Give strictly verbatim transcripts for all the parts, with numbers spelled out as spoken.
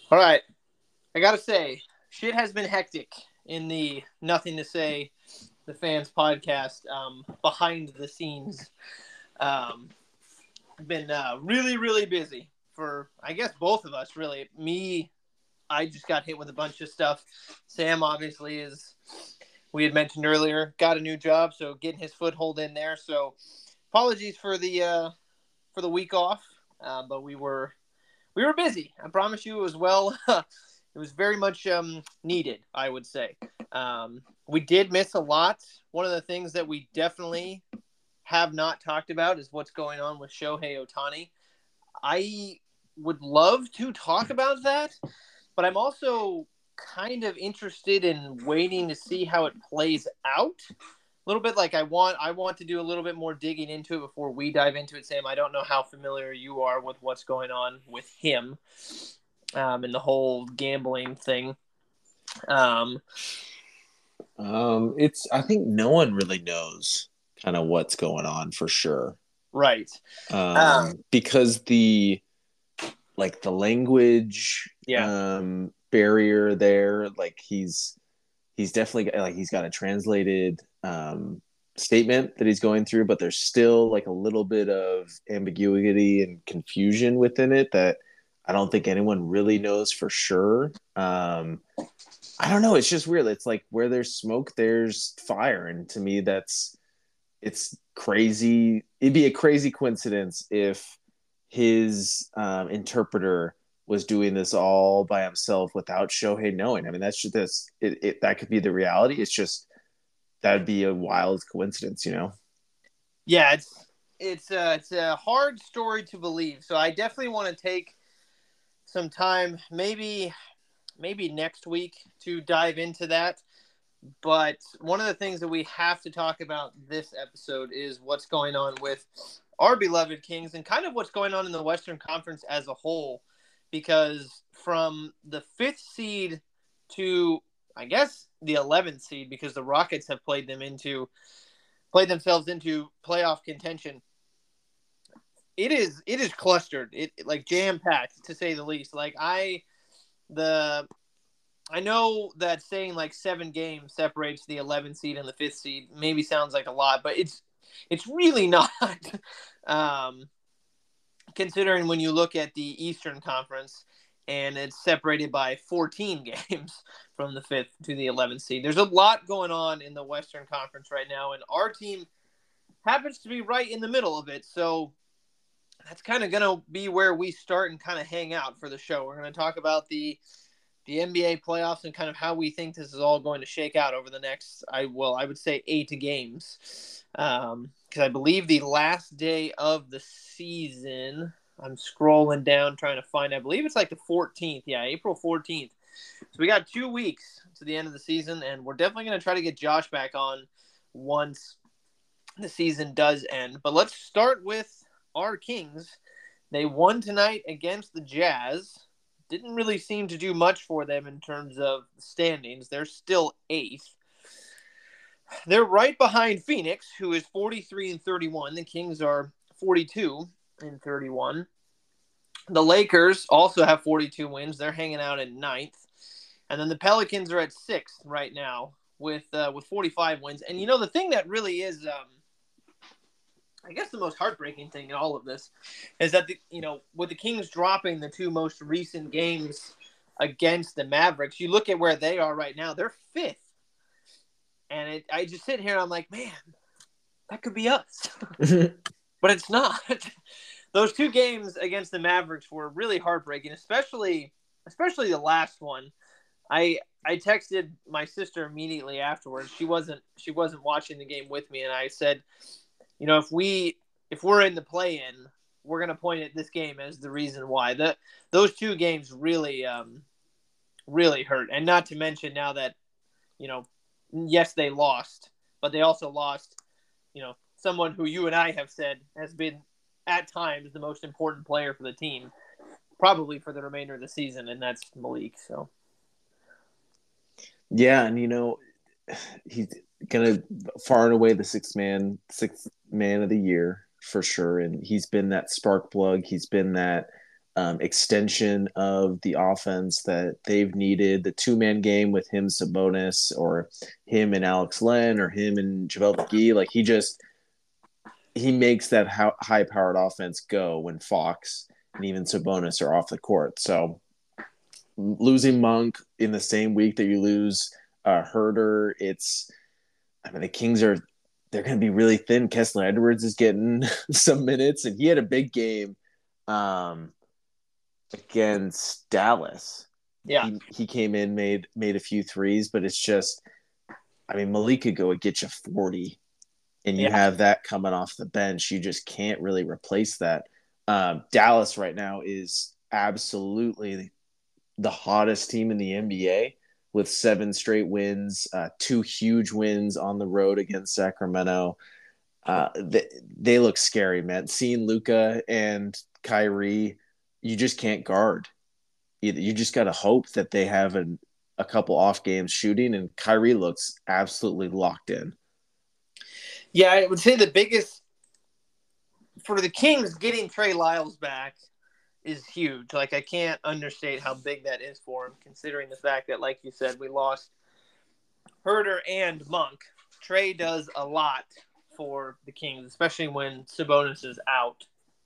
All right. I got to say, shit has been hectic in the Nothing to Say, the fans podcast, um, behind the scenes. Um, been uh, really, really busy for, I guess, both of us, really. Me, I just got hit with a bunch of stuff. Sam, obviously, is, we had mentioned earlier, got a new job, so getting his foothold in there. So apologies for the uh, for the week off, uh, but we were we were busy. I promise you, as well. It was very much um, needed, I would say. Um, we did miss a lot. One of the things that we definitely have not talked about is what's going on with Shohei Ohtani. I would love to talk about that, but I'm also kind of interested in waiting to see how it plays out. A little bit like I want I want to do a little bit more digging into it before we dive into it, Sam. I don't know how familiar you are with what's going on with him um, and the whole gambling thing. Um, Um, it's I think no one really knows kind of what's going on for sure. right. Um, Um, because the like the language yeah. um barrier there, like he's he's definitely like he's got a translated um statement that he's going through, but there's still like a little bit of ambiguity and confusion within it that I don't think anyone really knows for sure. Um, I don't know. It's just weird. It's like where there's smoke, there's fire, and to me, that's it's crazy. It'd be a crazy coincidence if his um, interpreter was doing this all by himself without Shohei knowing. I mean, that's just this. It, it that could be the reality. It's just that'd be a wild coincidence, you know. Yeah, it's it's uh, it's a hard story to believe. So I definitely want to take some time, maybe maybe next week, to dive into that. But one of the things that we have to talk about this episode is what's going on with our beloved Kings and kind of what's going on in the Western Conference as a whole. Because from the fifth seed to, I guess, the eleventh seed, because the Rockets have played them into played themselves into playoff contention. It is it is clustered. It like jam packed, to say the least. Like I the I know that saying like seven games separates the eleventh seed and the fifth seed maybe sounds like a lot, but it's it's really not. um, considering when you look at the Eastern Conference and it's separated by fourteen games from the fifth to the eleventh seed. There's a lot going on in the Western Conference right now, and our team happens to be right in the middle of it. So that's kind of going to be where we start and kind of hang out for the show. We're going to talk about the the N B A playoffs and kind of how we think this is all going to shake out over the next, I well, I would say eight games. Um, because I believe the last day of the season, I'm scrolling down trying to find, I believe it's like the fourteenth. Yeah, April fourteenth. So we got two weeks to the end of the season, and we're definitely going to try to get Josh back on once the season does end. But let's start with our Kings. They won tonight against the Jazz. Didn't really seem to do much for them in terms of standings. They're still eighth. They're right behind Phoenix, who is forty-three and thirty-one. The Kings are forty-two and thirty-one. The Lakers also have forty-two wins. They're hanging out at ninth. And then the Pelicans are at sixth right now with uh, with forty-five wins. And, you know, the thing that really is, um, I guess the most heartbreaking thing in all of this is that, the, you know, with the Kings dropping the two most recent games against the Mavericks, you look at where they are right now, they're fifth. And it, I just sit here and I'm like, man, that could be us. But it's not. Those two games against the Mavericks were really heartbreaking, especially especially the last one. I I texted my sister immediately afterwards. She wasn't she wasn't watching the game with me, and I said, you know, if we if we're in the play-in, we're gonna point at this game as the reason why. The those two games really um really hurt, and not to mention now that, you know, yes, they lost, but they also lost, you know, someone who you and I have said has been at times the most important player for the team, probably for the remainder of the season, and that's Malik. So Yeah, and you know, he's gonna far and away the sixth man, sixth man of the year for sure. And he's been that spark plug. He's been that um, extension of the offense that they've needed. The two man game with him, Sabonis, or him and Alex Len, or him and JaVale McGee. Like he just he makes that high powered offense go when Fox and even Sabonis are off the court. So losing Monk in the same week that you lose uh, Herder, it's I mean the Kings are they're going to be really thin. Kessler Edwards is getting some minutes, and he had a big game. Um, against Dallas. Yeah. He, he came in, made made a few threes, but it's just, I mean, Malik could go and get you forty, and you yeah. have that coming off the bench. You just can't really replace that. Um, Dallas right now is absolutely the hottest team in the N B A with seven straight wins, uh, two huge wins on the road against Sacramento. Uh, they, they look scary, man. Seeing Luka and Kyrie, you just can't guard. You just got to hope that they have an, a couple off games shooting, and Kyrie looks absolutely locked in. Yeah, I would say the biggest for the Kings getting Trey Lyles back is huge. Like, I can't understate how big that is for him, considering the fact that, like you said, we lost Herder and Monk. Trey does a lot for the Kings, especially when Sabonis is out.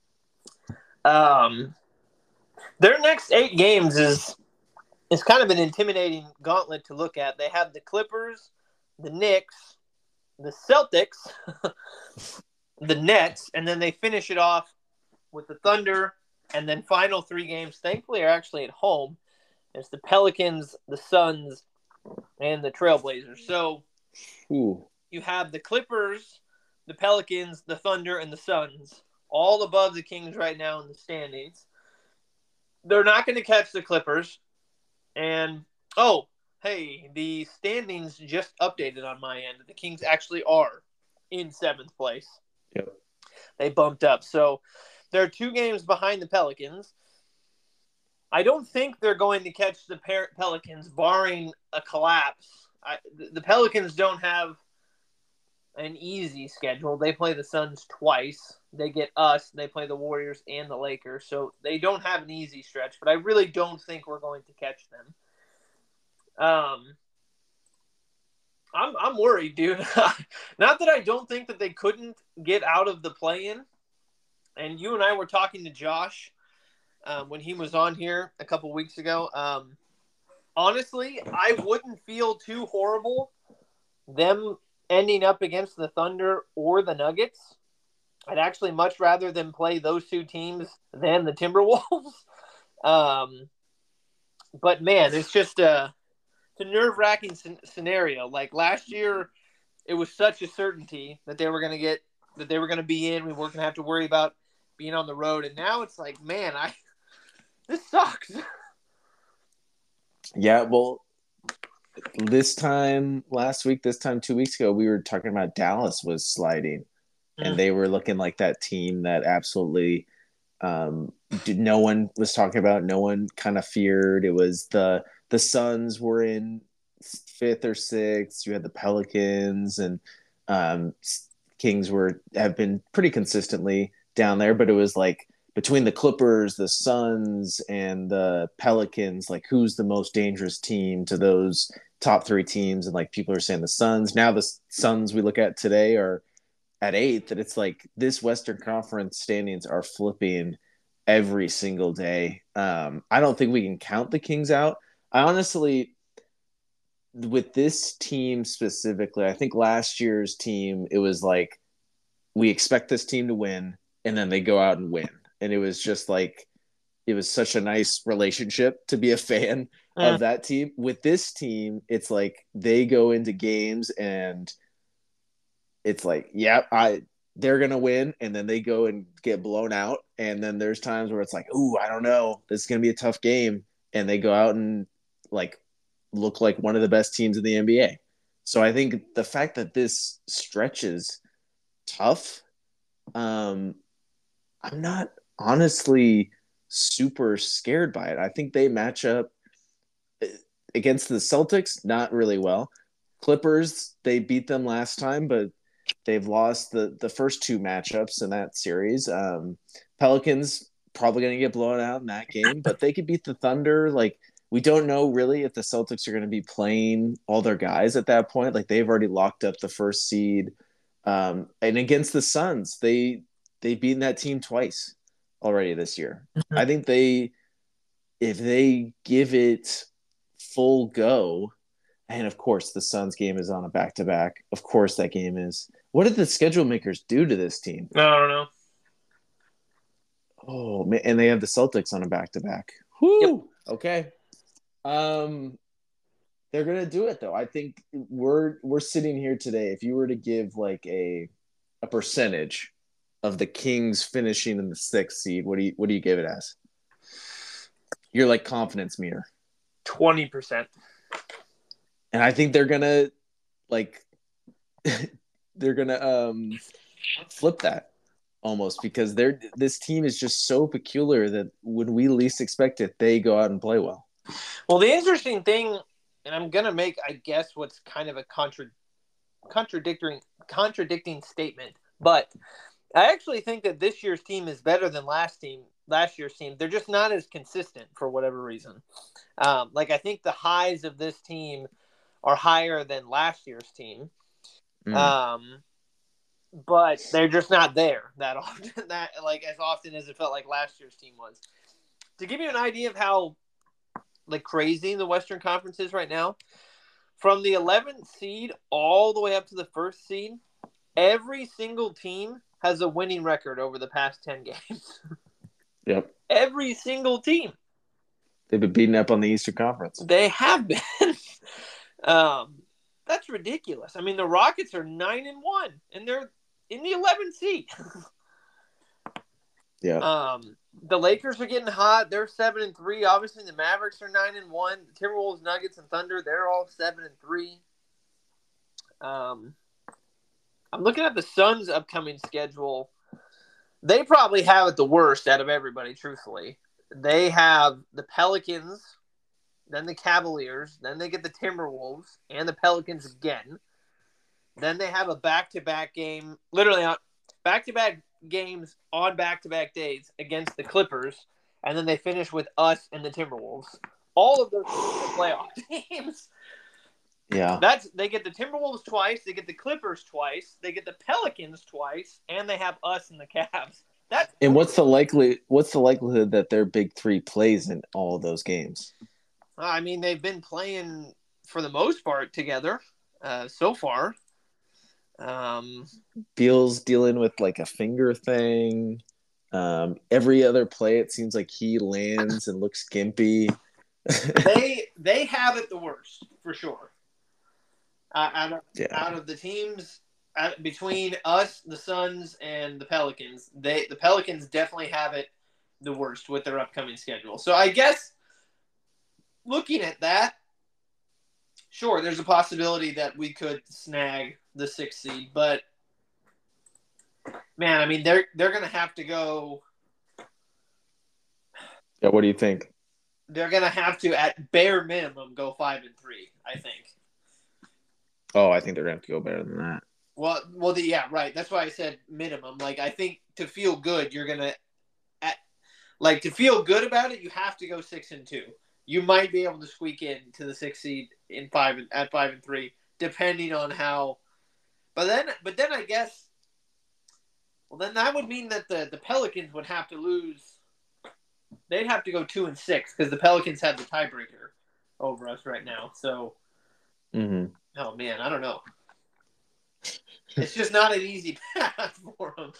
Um, their next eight games is is kind of an intimidating gauntlet to look at. They have the Clippers, the Knicks, the Celtics, the Nets, and then they finish it off with the Thunder, and then final three games, thankfully, are actually at home. It's the Pelicans, the Suns, and the Trailblazers. So Ooh. You have the Clippers, the Pelicans, the Thunder, and the Suns, all above the Kings right now in the standings. They're not going to catch the Clippers. And, oh, hey, the standings just updated on my end. The Kings actually are in seventh place. Yep. They bumped up. So they're two games behind the Pelicans. I don't think they're going to catch the Pelicans, barring a collapse. I, the Pelicans don't have an easy schedule. They play the Suns twice. They get us. They play the Warriors and the Lakers. So they don't have an easy stretch, but I really don't think we're going to catch them. Um, I'm I'm worried, dude. Not that I don't think that they couldn't get out of the play-in. And you and I were talking to Josh um, when he was on here a couple weeks ago. Um, honestly, I wouldn't feel too horrible them ending up against the Thunder or the Nuggets. I'd actually much rather them play those two teams than the Timberwolves. um, but, man, it's just a, it's a nerve-wracking scenario. Like, last year, it was such a certainty that they were going to get – that they were going to be in. We weren't going to have to worry about being on the road. And now it's like, man, I this sucks. Yeah, well – this time last week, this time two weeks ago, we were talking about Dallas was sliding, mm. and they were looking like that team that absolutely um, did, no one was talking about, no one kind of feared. It was the the Suns were in fifth or sixth. You had the Pelicans and um, Kings were have been pretty consistently down there, but it was like between the Clippers, the Suns, and the Pelicans, like who's the most dangerous team to those top three teams? And like people are saying the Suns. Now the Suns we look at today are at eighth, and it's like this Western Conference standings are flipping every single day. Um, I don't think we can count the Kings out. I honestly, with this team specifically, I think last year's team, it was like we expect this team to win, and then they go out and win. And it was just like, it was such a nice relationship to be a fan mm. of that team. With this team, it's like they go into games and it's like, yeah, I they're going to win. And then they go and get blown out. And then there's times where it's like, ooh, I don't know. This is going to be a tough game. And they go out and like look like one of the best teams in the N B A. So I think the fact that this stretch is tough, um, I'm not honestly super scared by it. I think they match up against the Celtics not really well. Clippers, they beat them last time, but they've lost the the first two matchups in that series. Um, Pelicans, probably going to get blown out in that game, but they could beat the Thunder. Like, we don't know really if the Celtics are going to be playing all their guys at that point. Like, they've already locked up the first seed. Um, and against the Suns, they they've beaten that team twice already this year. I think they, if they give it full go, and of course the Suns game is on a back to back. Of course that game is. What did the schedule makers do to this team? I don't know. Oh man, and they have the Celtics on a back to back. Yep. Okay. Um, they're gonna do it though. I think we're we're sitting here today. If you were to give like a a percentage of the Kings finishing in the sixth seed, what do you what do you give it as? You're like confidence meter. Twenty percent. And I think they're gonna like they're gonna um flip that almost because they're this team is just so peculiar that when we least expect it, they go out and play well. Well, the interesting thing, and I'm gonna make, I guess, what's kind of a contra- contradicting contradicting statement, but I actually think that this year's team is better than last team. Last year's team, they're just not as consistent for whatever reason. Um, like I think the highs of this team are higher than last year's team, mm. um, but they're just not there that often. That like as often as it felt like last year's team was. To give you an idea of how like crazy the Western Conference is right now, from the eleventh seed all the way up to the first seed, every single team has a winning record over the past ten games. Yep. Every single team. They've been beaten up on the Eastern Conference. They have been. um, that's ridiculous. I mean, the Rockets are nine and one, and they're in the eleventh seed. Yeah. Um, the Lakers are getting hot. They're seven and three. Obviously, the Mavericks are nine and one. The Timberwolves, Nuggets, and Thunder, they're all seven and three. Um, I'm looking at the Suns' upcoming schedule. They probably have it the worst out of everybody, truthfully. They have the Pelicans, then the Cavaliers, then they get the Timberwolves and the Pelicans again. Then they have a back-to-back game, literally back-to-back games on back-to-back days against the Clippers, and then they finish with us and the Timberwolves. All of those playoff games. Yeah. That's they get the Timberwolves twice, they get the Clippers twice, they get the Pelicans twice, and they have us and the Cavs. That's and what's the likely what's the likelihood that their big three plays in all of those games? I mean, they've been playing for the most part together uh, so far. Um, Beal's dealing with like a finger thing. Um, every other play, it seems like he lands and looks gimpy. they they have it the worst for sure. Uh, out of yeah. out of the teams uh, between us, the Suns, and the Pelicans, they the Pelicans definitely have it the worst with their upcoming schedule. So I guess looking at that, sure, there's a possibility that we could snag the sixth seed, but man, I mean they're they're gonna have to go. Yeah, what do you think? They're gonna have to, at bare minimum, go five and three. I think. Oh, I think they're gonna have to go better than that. Well, well, the, yeah, right. That's why I said minimum. Like, I think to feel good, you're gonna, at, like, to feel good about it, you have to go six and two. You might be able to squeak in to the sixth seed in five and at five and three, depending on how. But then, but then I guess, well, then that would mean that the the Pelicans would have to lose. They'd have to go two and six because the Pelicans have the tiebreaker over us right now. So. Mm-hmm. Oh, man, I don't know. It's just not an easy path for them.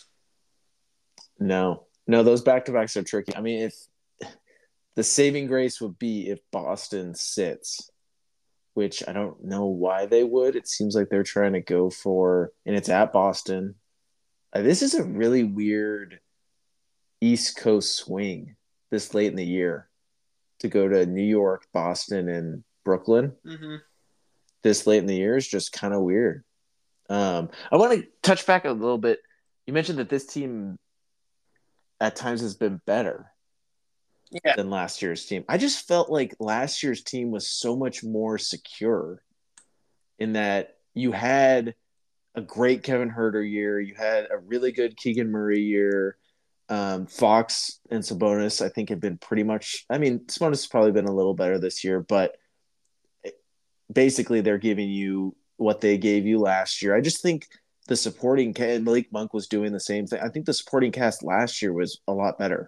No. No, those back-to-backs are tricky. I mean, if the saving grace would be if Boston sits, which I don't know why they would. It seems like they're trying to go for – and it's at Boston. Uh, this is a really weird East Coast swing this late in the year to go to New York, Boston, and Brooklyn. Mm-hmm. This late in the year is just kind of weird. Um, I want to touch back a little bit. You mentioned that this team at times has been better yeah. than last year's team. I just felt like last year's team was so much more secure in that you had a great Kevin Huerter year. You had a really good Keegan Murray year. Um, Fox and Sabonis, I think, have been pretty much. I mean, Sabonis has probably been a little better this year, but basically they're giving you what they gave you last year. I just think the supporting cast, Malik Monk was doing the same thing. I think the supporting cast last year was a lot better.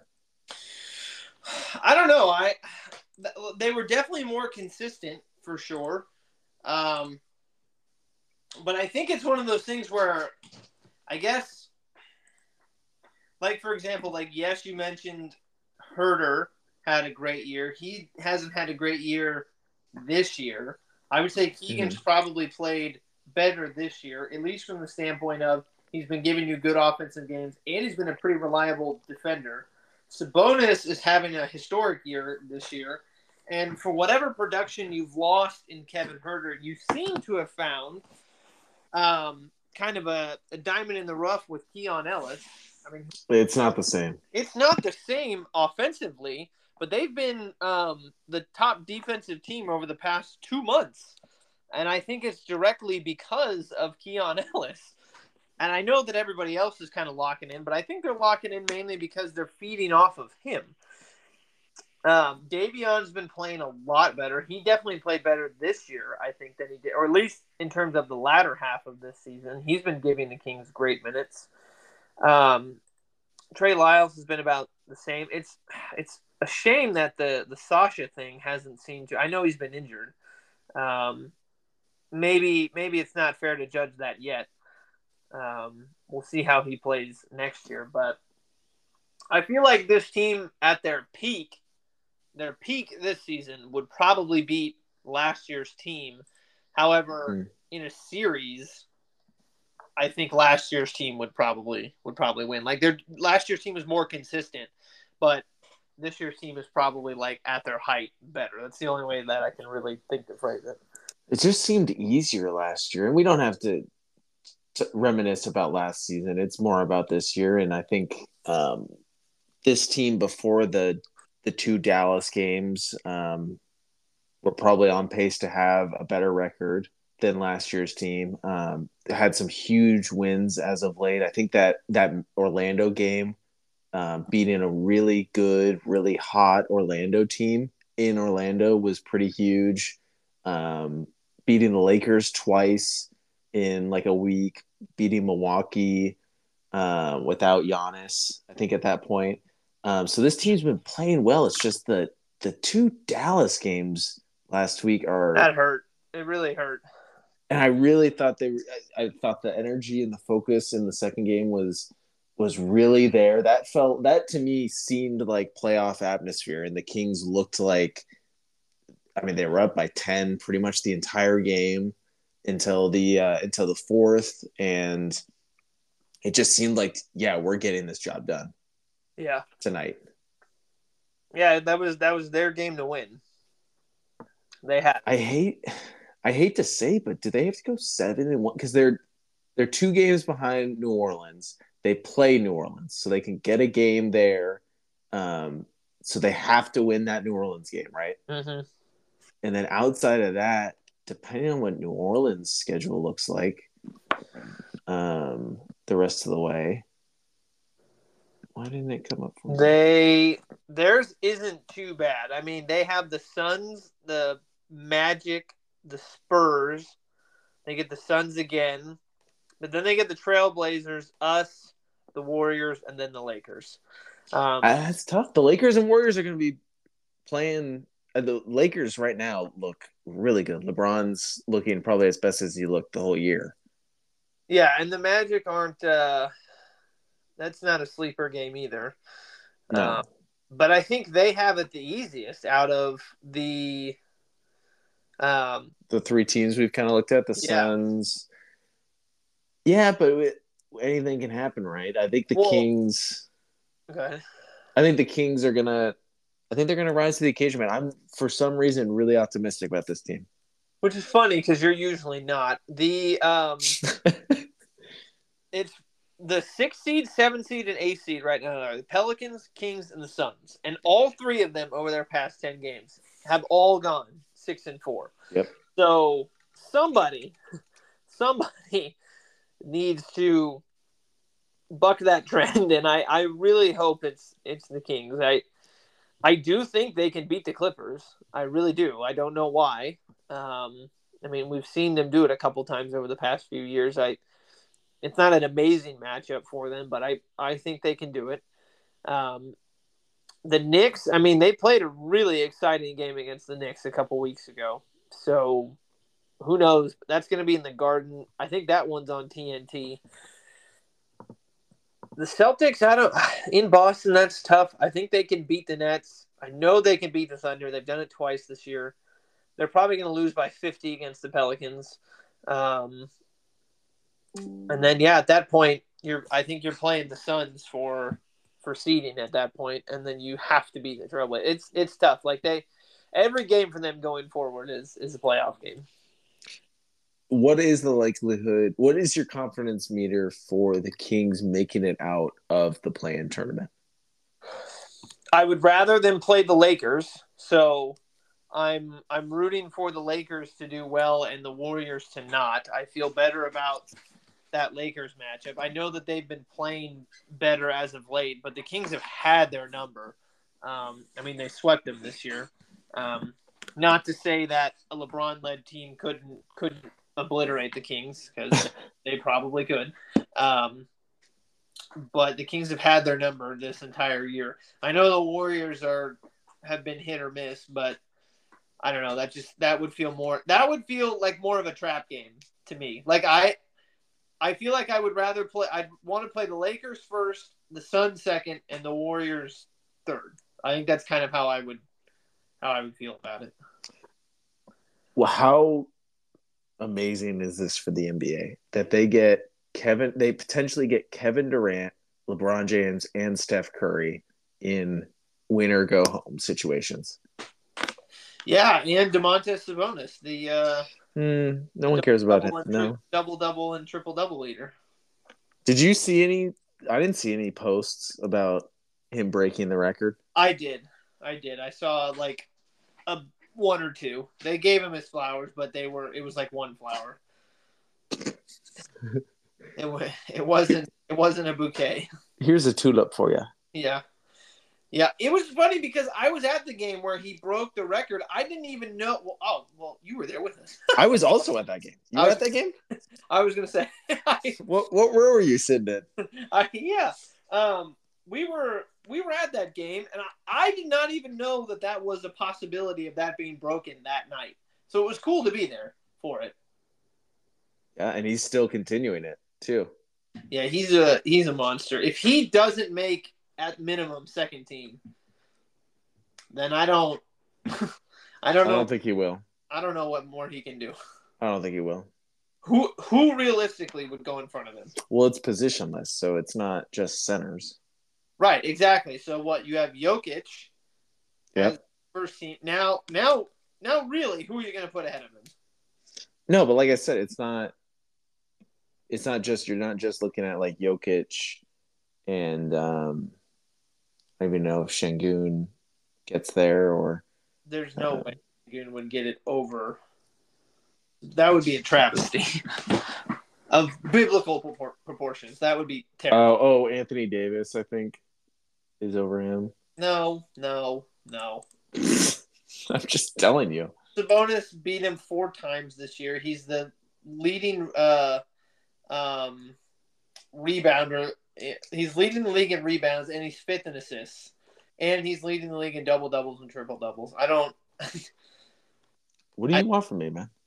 I don't know. I they were definitely more consistent for sure. Um, but I think it's one of those things where I guess, like, for example, like, yes, you mentioned Herder had a great year. He hasn't had a great year this year. I would say Keegan's Mm-hmm. probably played better this year, at least from the standpoint of he's been giving you good offensive games, and he's been a pretty reliable defender. Sabonis is having a historic year this year, and for whatever production you've lost in Kevin Herter, you seem to have found um, kind of a, a diamond in the rough with Keon Ellis. I mean, It's not the same. It's not the same offensively, but they've been um, the top defensive team over the past two months. And I think it's directly because of Keon Ellis. And I know that everybody else is kind of locking in, but I think they're locking in mainly because they're feeding off of him. Um, Davion's been playing a lot better. He definitely played better this year, I think, than he did, or at least in terms of the latter half of this season. He's been giving the Kings great minutes. Um, Trey Lyles has been about the same. It's it's a shame that the, the Sasha thing hasn't seemed to. I know he's been injured. Um, maybe maybe it's not fair to judge that yet. Um, we'll see how he plays next year. But I feel like this team at their peak, their peak this season would probably beat last year's team. However, mm. in a series, I think last year's team would probably would probably win. Like their last year's team was more consistent, but this year's team is probably like at their height better. That's the only way that I can really think to phrase it. It just seemed easier last year, and we don't have to, to reminisce about last season. It's more about this year, and I think um, this team before the the two Dallas games um, were probably on pace to have a better record than last year's team. Um, had some huge wins as of late. I think that that Orlando game, um, beating a really good, really hot Orlando team in Orlando was pretty huge. Um, beating the Lakers twice in like a week, beating Milwaukee uh, without Giannis, I think at that point. Um, so this team's been playing well. It's just the the two Dallas games last week are that hurt. It really hurt. And I really thought they, I, I thought the energy and the focus in the second game was was really there. That felt that to me seemed like playoff atmosphere, and the Kings looked like, I mean, they were up by ten pretty much the entire game until the uh, until the fourth, and it just seemed like, yeah, we're getting this job done. Yeah, tonight. Yeah, that was that was their game to win. They had. I hate. I hate to say, but do they have to go seven and one? Because they're they're two games behind New Orleans. They play New Orleans, so they can get a game there. Um, so they have to win that New Orleans game, right? Mm-hmm. And then outside of that, depending on what New Orleans' schedule looks like, um, the rest of the way. Why didn't it come up for me? They theirs isn't too bad. I mean, they have the Suns, the Magic, the Spurs. They get the Suns again, but then they get the Trailblazers, us, the Warriors, and then the Lakers. Um, uh, that's tough. The Lakers and Warriors are going to be playing. Uh, the Lakers right now look really good. LeBron's looking probably as best as he looked the whole year. Yeah, and the Magic aren't. Uh, that's not a sleeper game either. No, uh, but I think they have it the easiest out of the. Um, the three teams we've kind of looked at, the yeah. Suns. Yeah, but it, anything can happen, right? I think the well, Kings. Okay. I think the Kings are gonna. I think they're gonna rise to the occasion, man. I'm for some reason really optimistic about this team. Which is funny because you're usually not. The um, it's the six seed, seven seed, and eight seed right now are the Pelicans, Kings, and the Suns, and all three of them over their past ten games have all gone six and four. Yep. So somebody, somebody needs to buck that trend, and I, I really hope it's it's the Kings. I I do think they can beat the Clippers. I really do. I don't know why. Um, I mean, we've seen them do it a couple times over the past few years. I it's not an amazing matchup for them, but I I think they can do it. Um, the Knicks, I mean, they played a really exciting game against the Knicks a couple weeks ago. So who knows? That's going to be in the Garden. I think that one's on T N T. The Celtics, I don't in Boston. That's tough. I think they can beat the Nets. I know they can beat the Thunder. They've done it twice this year. They're probably going to lose by fifty against the Pelicans. Um, and then yeah, at that point, you're. I think you're playing the Suns for for seeding at that point, and then you have to beat the Trailblazers. It's it's tough. Like they, every game for them going forward is is a playoff game. What is the likelihood? What is your confidence meter for the Kings making it out of the play-in tournament? I would rather them play the Lakers. So I'm I'm rooting for the Lakers to do well and the Warriors to not. I feel better about that Lakers matchup. I know that they've been playing better as of late, but the Kings have had their number. Um, I mean, they swept them this year. Um, not to say that a LeBron-led team couldn't couldn't obliterate the Kings, because they probably could. Um, but the Kings have had their number this entire year. I know the Warriors are have been hit or miss, but I don't know. That just that would feel more. That would feel like more of a trap game to me. Like I, I feel like I would rather play. I'd want to play the Lakers first, the Suns second, and the Warriors third. I think that's kind of how I would how I would feel about it. Well, how amazing is this for the N B A that they get Kevin? They potentially get Kevin Durant, LeBron James, and Steph Curry in win or go home situations. Yeah, and Domantas Sabonis, the uh, mm, no one cares about it. No double double and triple double leader. Did you see any? I didn't see any posts about him breaking the record. I did, I did. I saw like a one or two. They gave him his flowers, but they were it was like one flower. it it wasn't it wasn't a bouquet. Here's a tulip for you. Yeah. Yeah, it was funny because I was at the game where he broke the record. I didn't even know. Well, oh, well, you were there with us. I was also at that game. You were was, at that game? I was going to say. I, what what where were you sitting at? I, yeah, um, we were we were at that game, and I, I did not even know that that was a possibility of that being broken that night. So it was cool to be there for it. Yeah, and he's still continuing it too. Yeah, he's a he's a monster. If he doesn't make at minimum second team, then I don't I don't know. I don't think he will. I don't know what more he can do. I don't think he will. Who who realistically would go in front of him? Well, it's positionless, so it's not just centers. Right, exactly. So what you have Jokic yeah, as first team. Now now now really, who are you gonna put ahead of him? No, but like I said, it's not it's not just you're not just looking at like Jokic and um I don't even know if Şengün gets there or. There's no uh, way Şengün would get it over. That would be a travesty of biblical propor- proportions. That would be terrible. Uh, oh, Anthony Davis, I think, is over him. No, no, no. I'm just telling you. Sabonis beat him four times this year. He's the leading uh, um, rebounder. He's leading the league in rebounds, and he's fifth in assists. And he's leading the league in double doubles and triple doubles. I don't. What do you I, want from me, man?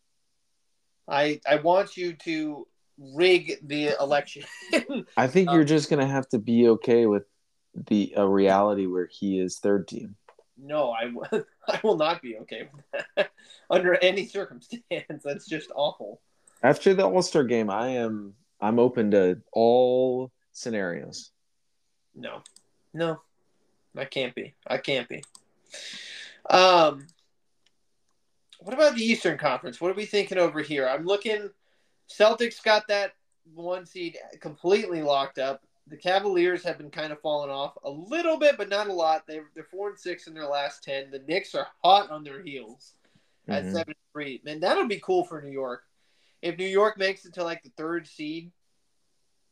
I I want you to rig the election. I think um, you're just gonna have to be okay with the a reality where he is third team. No, I, I will not be okay with that under any circumstance. That's just awful. After the All-Star game, I am I'm open to all scenarios. No, no, I can't be. I can't be. Um, what about the Eastern Conference? What are we thinking over here? I'm looking. Celtics got that one seed completely locked up. The Cavaliers have been kind of falling off a little bit, but not a lot. They're they're four and six in their last ten. The Knicks are hot on their heels at mm-hmm. seven and three. Man, that'll be cool for New York. If New York makes it to like the third seed,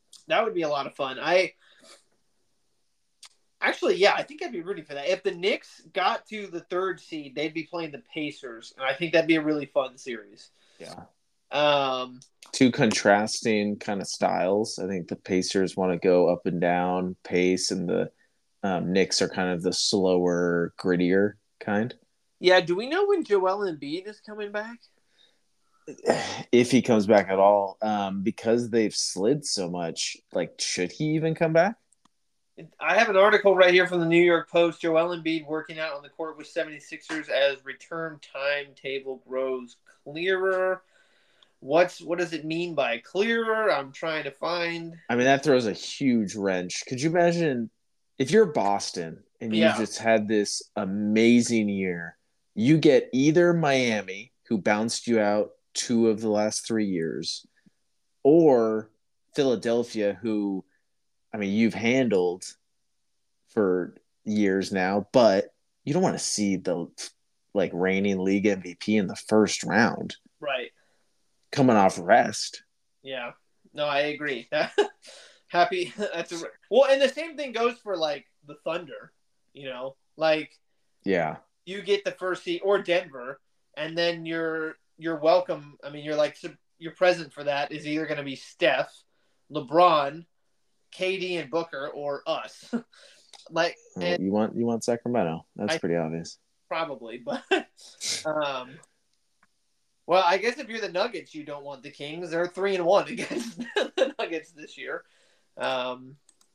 That would be a lot of fun. I actually, yeah, I think I'd be rooting for that. If the Knicks got to the third seed, they'd be playing the Pacers, and I think that'd be a really fun series. Yeah. Um, Two contrasting kind of styles. I think the Pacers want to go up and down pace, and the um, Knicks are kind of the slower, grittier kind. yeah, do we know when Joel Embiid is coming back? If he comes back at all, um, because they've slid so much, like, should he even come back? I have an article right here from the New York Post. Joel Embiid working out on the court with seventy-sixers as return timetable grows clearer. What's what does it mean by clearer? I'm trying to find. I mean, that throws a huge wrench. Could you imagine if you're Boston and you Yeah. just had this amazing year? You get either Miami, who bounced you out two of the last three years, or Philadelphia, who, I mean, you've handled for years now, but you don't want to see the like reigning league M V P in the first round. Right. Coming off rest. Yeah. No, I agree. Happy. That's a, well, and the same thing goes for like the Thunder. You know, like yeah, you get the first seed or Denver, and then you're you're welcome. I mean, you're like your present for that is either going to be Steph, LeBron, K D, and Booker, or us. Like well, you want you want Sacramento. That's I, pretty obvious. Probably, but um. Well, I guess if you're the Nuggets, you don't want the Kings. They're three and one against the Nuggets this year. Um,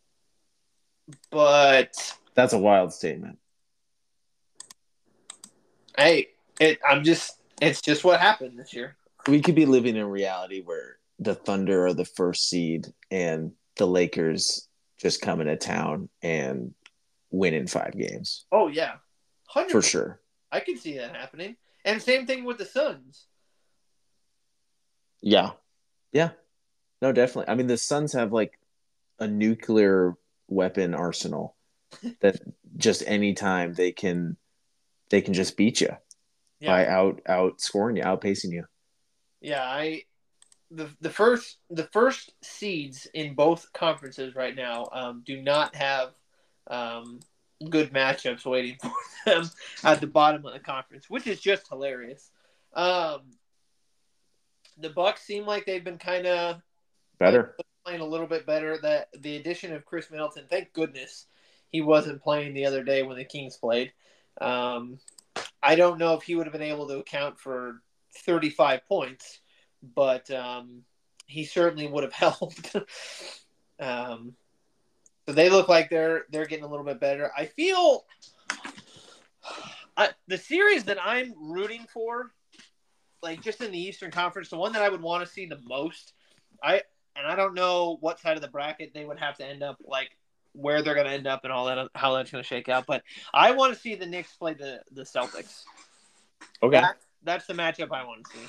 but that's a wild statement. Hey, it, I'm just it's just what happened this year. We could be living in reality where the Thunder are the first seed and the Lakers just come into town and win in five games. Oh yeah, one hundred percent. For sure. I can see that happening. And same thing with the Suns. Yeah. Yeah. No, definitely. I mean, the Suns have like a nuclear weapon arsenal that just anytime they can they can just beat you yeah. by out out scoring you, outpacing you. Yeah, I the the first the first seeds in both conferences right now um, do not have um, good matchups waiting for them at the bottom of the conference, which is just hilarious. Um, the Bucks seem like they've been kind of better, playing a little bit better. That the addition of Chris Middleton, thank goodness he wasn't playing the other day when the Kings played. Um, I don't know if he would have been able to account for thirty-five points, but um, he certainly would have helped. um, so they look like they're they're getting a little bit better. I feel I, the series that I'm rooting for, like just in the Eastern Conference, the one that I would want to see the most, I and I don't know what side of the bracket they would have to end up, like where they're going to end up and all that, how that's going to shake out. But I want to see the Knicks play the, the Celtics. Okay. That, that's the matchup I want to see.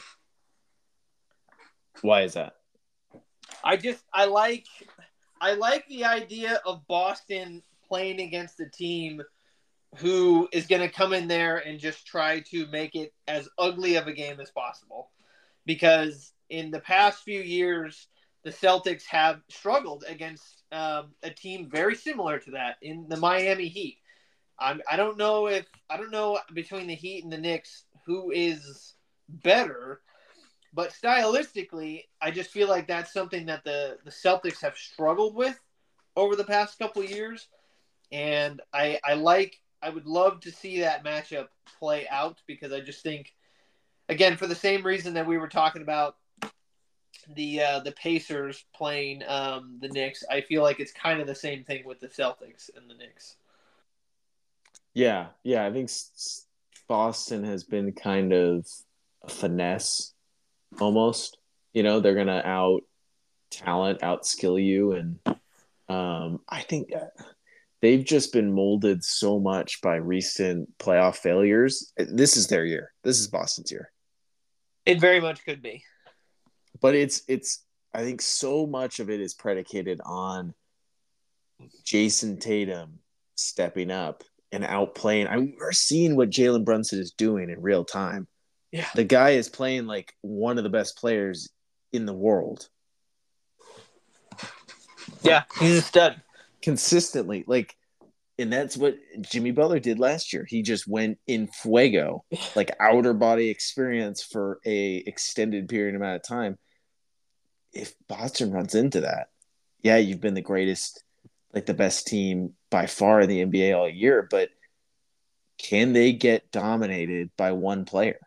Why is that? I just, I like, I like the idea of Boston playing against a team who is going to come in there and just try to make it as ugly of a game as possible. Because in the past few years, the Celtics have struggled against um, a team very similar to that in the Miami Heat. I'm, I don't know if I don't know between the Heat and the Knicks who is better, but stylistically, I just feel like that's something that the, the Celtics have struggled with over the past couple of years, and I I like I would love to see that matchup play out because I just think, again, for the same reason that we were talking about the uh, the Pacers playing um, the Knicks, I feel like it's kind of the same thing with the Celtics and the Knicks. Yeah, yeah, I think Boston has been kind of a finesse, almost. You know, they're gonna out talent, out skill you, and um, I think they've just been molded so much by recent playoff failures. This is their year. This is Boston's year. It very much could be. But it's it's I think so much of it is predicated on Jason Tatum stepping up and outplaying. I mean, we're seeing what Jalen Brunson is doing in real time. Yeah. The guy is playing like one of the best players in the world. Yeah, he's a stud. Consistently. Like, and that's what Jimmy Butler did last year. He just went in fuego, like outer body experience for a extended period amount of time. If Boston runs into that, yeah, you've been the greatest, like the best team by far in the N B A all year, but can they get dominated by one player?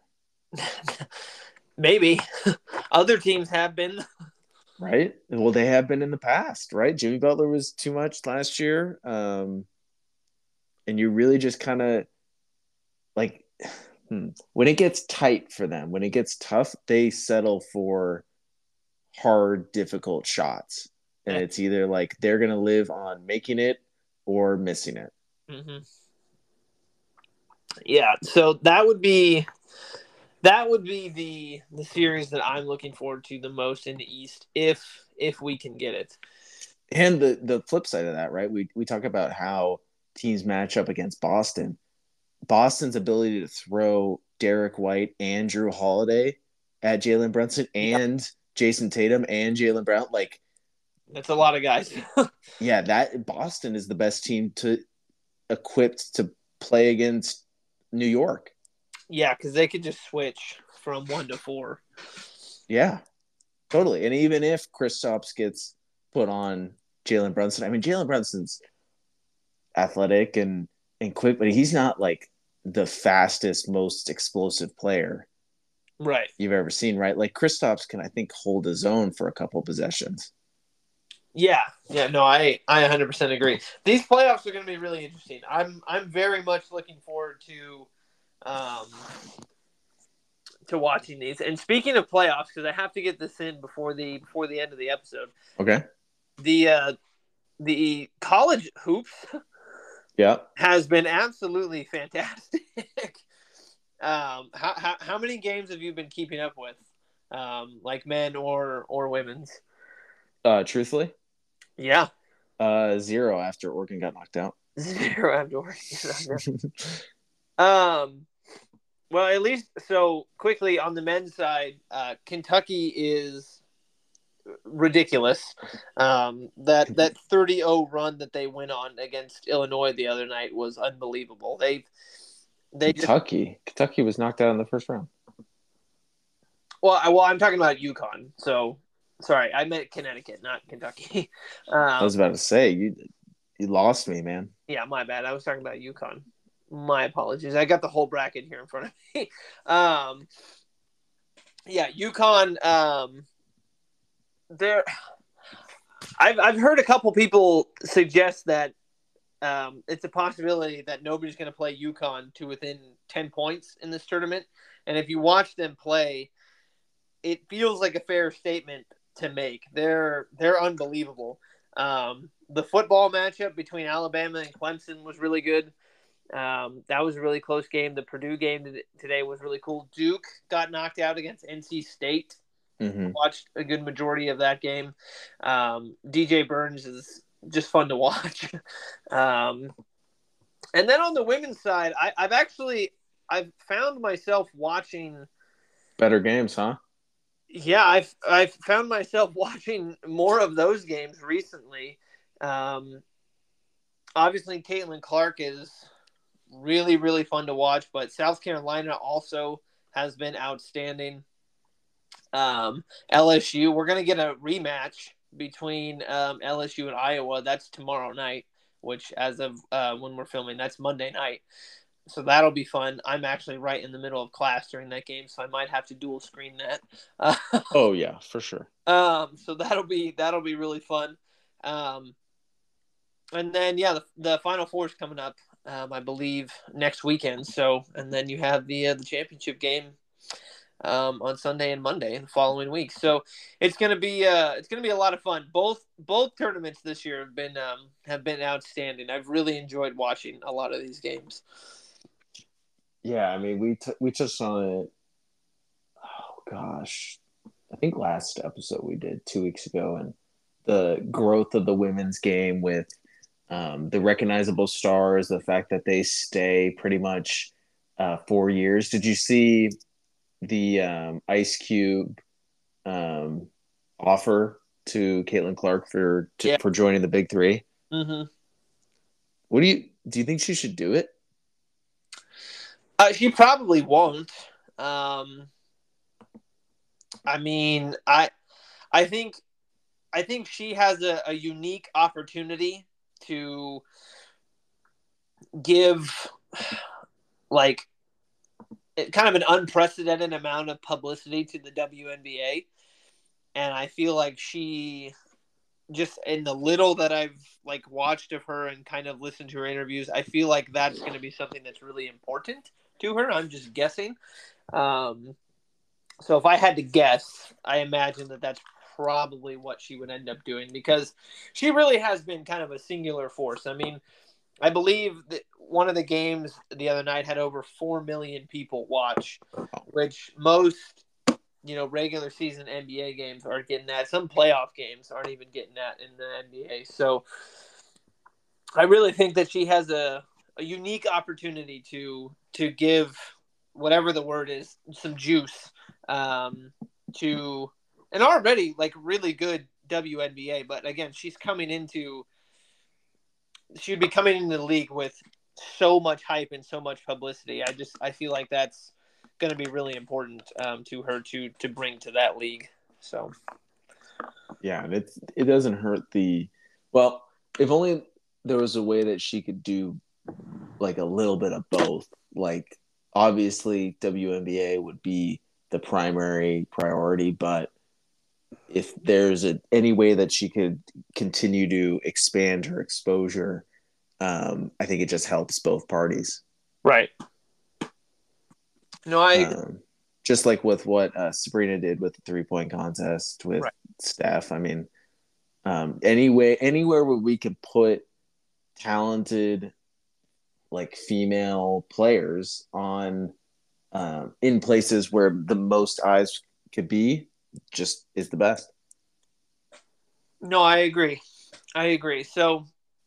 Maybe. Other teams have been. Right? Well, they have been in the past, right? Jimmy Butler was too much last year. Um, and you really just kind of like hmm, when it gets tight for them, when it gets tough, they settle for hard, difficult shots. And it's either like they're going to live on making it or missing it. Mm-hmm. Yeah, so that would be that would be the the series that I'm looking forward to the most in the East, if if we can get it. And the the flip side of that, right? We we talk about how teams match up against Boston. Boston's ability to throw Derek White and Drew Holiday at Jalen Brunson and yep. Jason Tatum and Jaylen Brown, like that's a lot of guys. Yeah, that Boston is the best team to equipped to play against New York. Yeah, because they could just switch from one to four. Yeah, totally. And even if Kristaps gets put on Jalen Brunson, I mean, Jalen Brunson's athletic and, and quick, but he's not like the fastest, most explosive player right you've ever seen, right? Like Kristaps can, I think, hold his own for a couple possessions. Yeah, yeah, no, I, I one hundred percent agree. These playoffs are going to be really interesting. I'm I'm very much looking forward to um to watching these. And speaking of playoffs, because I have to get this in before the before the end of the episode. Okay. The uh, the college hoops, yeah, has been absolutely fantastic. um, how, how how many games have you been keeping up with, um, like men or or women's? Uh, truthfully, yeah, uh, zero after Oregon got knocked out. Zero after Oregon got knocked out. um. Well, at least so quickly on the men's side, uh, Kentucky is ridiculous. Um, that that thirty oh run that they went on against Illinois the other night was unbelievable. They they Kentucky just, Kentucky was knocked out in the first round. Well, I, well, I'm talking about UConn. So sorry, I meant Connecticut, not Kentucky. Um, I was about to say you you lost me, man. Yeah, my bad. I was talking about UConn. My apologies. I got the whole bracket here in front of me. Um, yeah, UConn. Um, there, I've I've heard a couple people suggest that um, it's a possibility that nobody's going to play UConn to within ten points in this tournament. And if you watch them play, it feels like a fair statement to make. They're they're unbelievable. Um, the football matchup between Alabama and Clemson was really good. Um, that was a really close game. The Purdue game today was really cool. Duke got knocked out against N C State. Mm-hmm. Watched a good majority of that game. Um, D J Burns is just fun to watch. um, and then on the women's side, I, I've actually I've found myself watching better games, huh? Yeah, I've I've found myself watching more of those games recently. Um, obviously, Caitlin Clark is really, really fun to watch, but South Carolina also has been outstanding. Um, L S U, we're going to get a rematch between um, L S U and Iowa. That's tomorrow night, which as of uh, when we're filming, that's Monday night. So that'll be fun. I'm actually right in the middle of class during that game, so I might have to dual screen that. Uh, oh yeah, for sure. Um, so that'll be that'll be really fun. Um, and then yeah, the, the Final Four is coming up, um, I believe next weekend. So and then you have the uh, the championship game um, on Sunday and Monday the following week. So it's gonna be uh, it's gonna be a lot of fun. Both both tournaments this year have been um, have been outstanding. I've really enjoyed watching a lot of these games. Yeah, I mean, we t- we touched on it. Oh gosh, I think last episode we did two weeks ago, and the growth of the women's game with um, the recognizable stars, the fact that they stay pretty much uh, four years. Did you see the um, Ice Cube um, offer to Caitlin Clark for to, Yeah. for joining the Big Three. Mm-hmm. What do you do? You think she should do it? Uh, she probably won't. Um, I mean, I I think I think she has a, a unique opportunity to give like kind of an unprecedented amount of publicity to the W N B A, and I feel like she just in the little that I've like watched of her and kind of listened to her interviews, I feel like that's going to be something that's really important to her. I'm just guessing. Um, so if I had to guess, I imagine that that's probably what she would end up doing because she really has been kind of a singular force. I mean, I believe that one of the games the other night had over four million people watch, which most, you know, regular season N B A games aren't getting that. Some playoff games aren't even getting that in the N B A. So I really think that she has a, a unique opportunity to to give whatever the word is, some juice um, to an already like really good W N B A. But again, she's coming into she would be coming into the league with so much hype and so much publicity. I just I feel like that's going to be really important um, to her to to bring to that league. So yeah, and it's it doesn't hurt the well. If only there was a way that she could do like a little bit of both. Like obviously, W N B A would be the primary priority, but if there's a, any way that she could continue to expand her exposure, um, I think it just helps both parties. right. No, I um, just like with what uh, Sabrina did with the three point contest with right. Steph. I mean, um, anyway, anywhere where we can put talented, like female players on um, in places where the most eyes could be, just is the best. No, I agree. I agree. So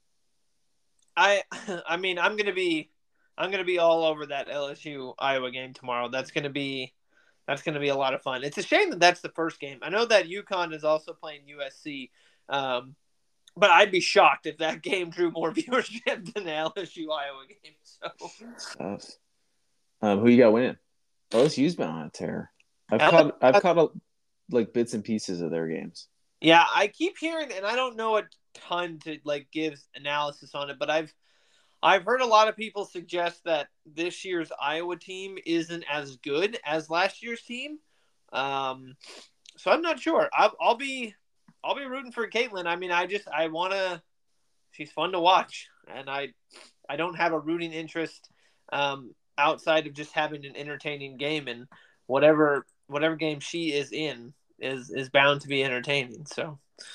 I I mean I'm gonna be I'm gonna be all over that L S U Iowa game tomorrow. That's gonna be that's gonna be a lot of fun. It's a shame that that's the first game. I know that UConn is also playing U S C, um, but I'd be shocked if that game drew more viewership than the L S U Iowa game. So Tough. Um, who you got winning? L S U's been on a tear. I've L S U, caught I've caught a, like bits and pieces of their games. yeah, I keep hearing, and I don't know a ton to like give analysis on it, but I've I've heard a lot of people suggest that this year's Iowa team isn't as good as last year's team. Um, so I'm not sure. I'll, I'll be I'll be rooting for Caitlin. I mean, I just I want to. She's fun to watch, and I I don't have a rooting interest um, outside of just having an entertaining game, and whatever whatever game she is in is is bound to be entertaining. So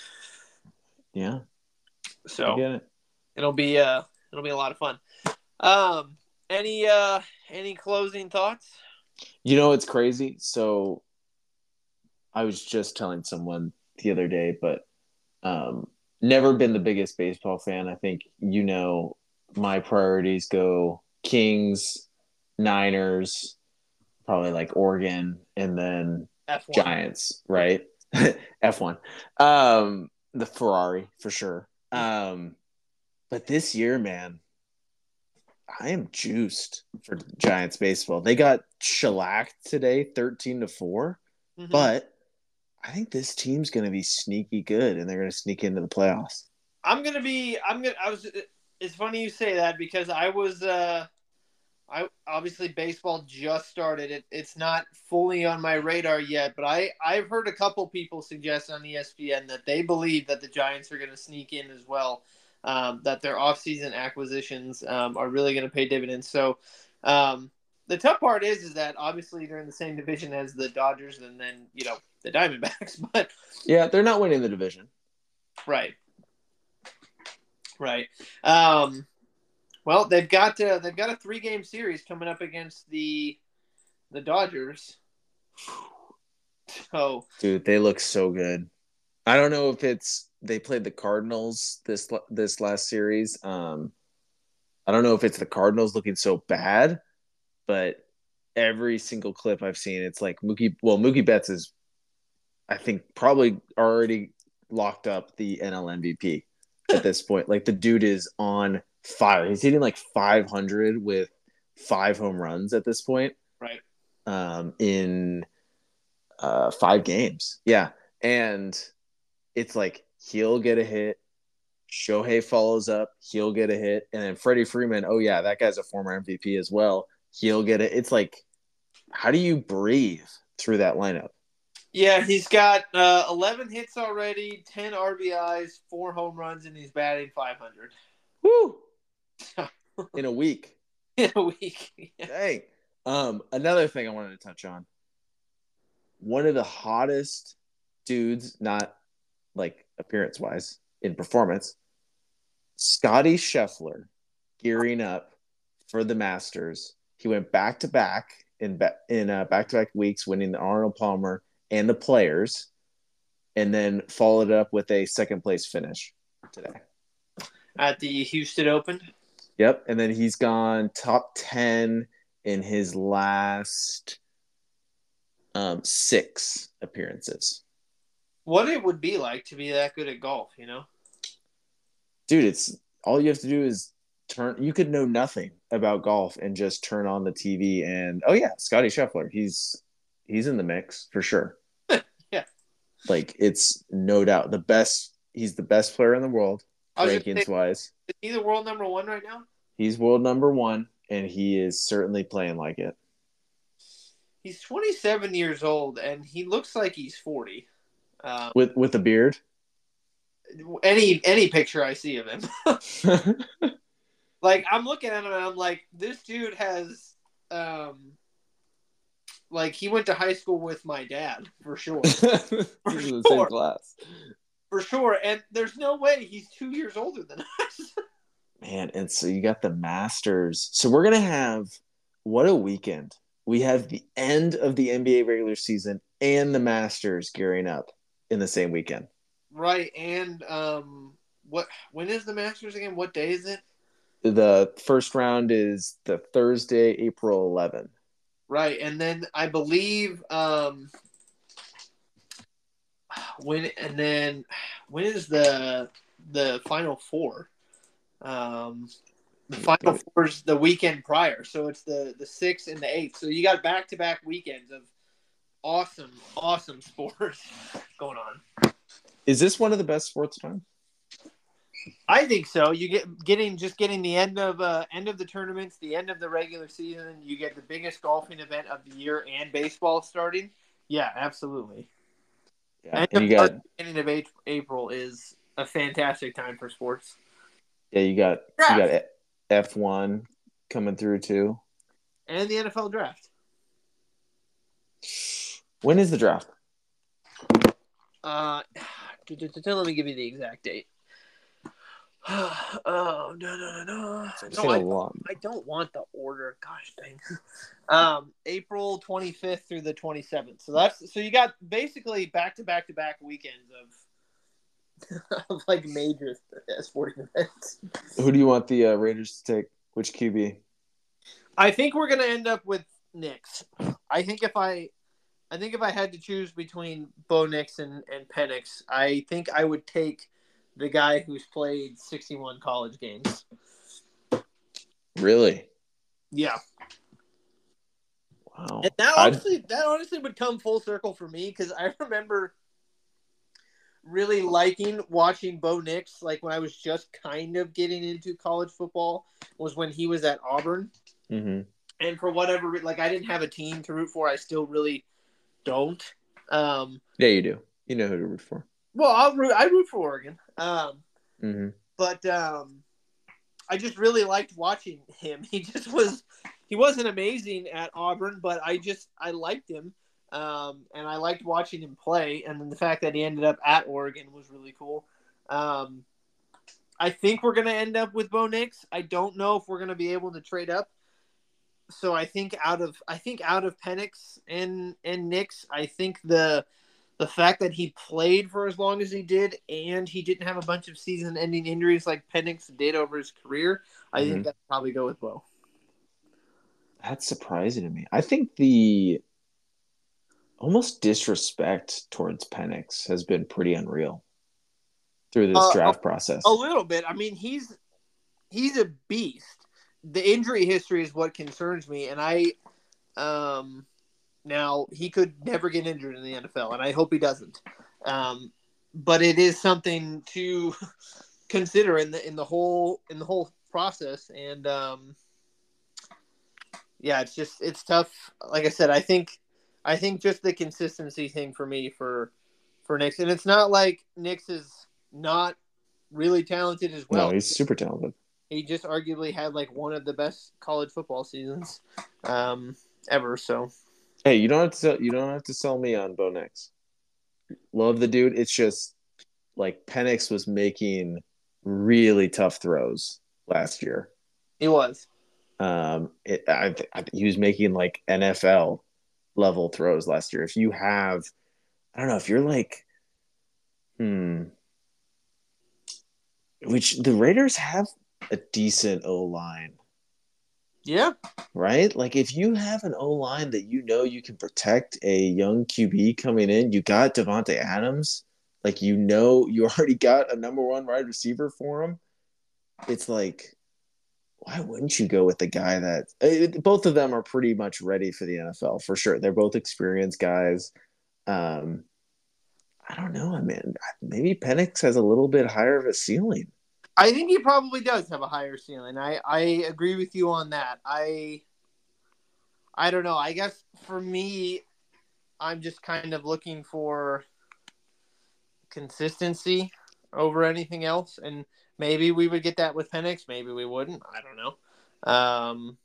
Yeah, I so get it. it'll be uh it'll be a lot of fun. Um, any uh any closing thoughts? You know, it's crazy. So I was just telling someone the other day, but um, never been the biggest baseball fan. I think, you know, my priorities go Kings, Niners, probably like Oregon, and then F one. Giants, right? F one. Um, the Ferrari for sure. Um, but this year, man, I am juiced for Giants baseball. They got shellacked today, thirteen to four, Mm-hmm. but I think this team's going to be sneaky good, and they're going to sneak into the playoffs. I'm gonna be. I'm gonna. I was. It's funny you say that because I was. Uh, I obviously baseball just started. It, it's not fully on my radar yet, but I I've heard a couple people suggest on E S P N that they believe that the Giants are going to sneak in as well. Um, that their offseason acquisitions um, are really going to pay dividends. So um, the tough part is is that obviously they're in the same division as the Dodgers and then you know the Diamondbacks, but yeah, they're not winning the division. Right. Right. Um, well, they've got uh, they've got a three game series coming up against the the Dodgers. So, dude, they look so good. I don't know if it's they played the Cardinals this this last series. Um, I don't know if it's the Cardinals looking so bad, but every single clip I've seen, it's like Mookie. Well, Mookie Betts is, I think, probably already locked up the N L M V P at this point. Like the dude is on fire. He's hitting like five hundred with five home runs at this point. Right. Um, in uh, five games. Yeah. And it's like he'll get a hit. Shohei follows up. He'll get a hit. And then Freddie Freeman, oh, yeah, that guy's a former M V P as well. He'll get it. It's like, how do you breathe through that lineup? Yeah, he's got uh, eleven hits already, ten R B Is, four home runs, and he's batting five hundred. Woo! In a week. In a week. Yeah. Dang. Um, another thing I wanted to touch on. One of the hottest dudes, not like appearance-wise, in performance, Scotty Scheffler gearing up for the Masters. He went back-to-back in, in uh, back-to-back weeks, winning the Arnold Palmer and the Players, and then followed up with a second-place finish today. At the Houston Open? Yep, and then he's gone top ten in his last um, six appearances. What it would be like to be that good at golf, you know? Dude, it's all you have to do is turn. You could know nothing about golf and just turn on the T V and, oh yeah, Scotty Scheffler. He's he's in the mix for sure. Yeah. Like, it's no doubt the best. He's the best player in the world, rankings wise. Is he the world number one right now? He's world number one, and he is certainly playing like it. He's twenty-seven years old, and he looks like he's forty. Um, with with a beard? Any any picture I see of him. Like, I'm looking at him, and I'm like, this dude has, um, like, he went to high school with my dad, for sure. For He's sure. in the same class. For sure, and there's no way he's two years older than us. Man, and so you got the Masters. So we're going to have, what a weekend. We have the end of the N B A regular season and the Masters gearing up in the same weekend. Right, and um, what? When is the Masters again? What day is it? The first round is the Thursday, April eleventh. Right, and then I believe um, when and then when is the the Final Four? Um, the Final Four is the weekend prior, so it's the the sixth and the eighth. So you got back to back weekends of awesome, awesome sports going on. Is this one of the best sports times? I think so. You get getting just getting the end of uh, end of the tournaments, the end of the regular season. You get the biggest golfing event of the year and baseball starting. Yeah, absolutely. Yeah, End and of you got March, beginning of April is a fantastic time for sports. yeah, you got Draft. you got F one coming through too, and the N F L draft. When is the draft? Uh, let me give you the exact date. Oh no no no no! no I, don't, I don't want the order. Gosh dang. Um, April twenty-fifth through the twenty-seventh. So that's so you got basically back to back to back weekends of of like major sporting events. Who do you want the uh, Rangers to take? Which Q B? I think we're gonna end up with Nix. I think if I, I think if I had to choose between Bo Nix and and Penix, I think I would take the guy who's played sixty-one college games. Really? Yeah. Wow. And that honestly, I'd... that honestly would come full circle for me because I remember really liking watching Bo Nix, like when I was just kind of getting into college football, was when he was at Auburn. Mm-hmm. And for whatever, like I didn't have a team to root for. I still really don't. Um, yeah, you do. You know who to root for. Well, I'll root, I root for Oregon. Um, mm-hmm. But um, I just really liked watching him. He just was, he wasn't amazing at Auburn, but I just, I liked him. Um, and I liked watching him play. And then the fact that he ended up at Oregon was really cool. Um, I think we're going to end up with Bo Nix. I don't know if we're going to be able to trade up. So I think out of, I think out of Penix and, and Nix, I think the, The fact that he played for as long as he did and he didn't have a bunch of season-ending injuries like Penix did over his career, I mm-hmm. think I'd probably go with Bo. That's surprising to me. I think the almost disrespect towards Penix has been pretty unreal. through this Uh, a, draft a process. little bit. I mean, he's he's a beast. The injury history is what concerns me, and I um now he could never get injured in the N F L, and I hope he doesn't. Um, but it is something to consider in the in the whole in the whole process, and um, yeah, it's just it's tough. Like I said, I think I think just the consistency thing for me for for Nix, and it's not like Nix is not really talented as No, well. he's super talented. He just arguably had like one of the best college football seasons um, ever. So Hey, you don't have to sell, you don't have to sell me on Bo Nix. Love the dude. It's just like Penix was making really tough throws last year. he was. Um, it, I, I, he was making like N F L level throws last year. If you have, I don't know, if you're like, hmm, which the Raiders have a decent O line, Yeah. right? Like if you have an O line that you know you can protect a young Q B coming in, you got Devontae Adams. Like you know you already got a number one wide receiver for him. It's like, why wouldn't you go with the guy that it, both of them are pretty much ready for the N F L for sure. They're both experienced guys. Um, I don't know. I mean, maybe Penix has a little bit higher of a ceiling. I think he probably does have a higher ceiling. I, I agree with you on that. I I don't know. I guess for me, I'm just kind of looking for consistency over anything else, and maybe we would get that with Penix. Maybe we wouldn't. I don't know. Um,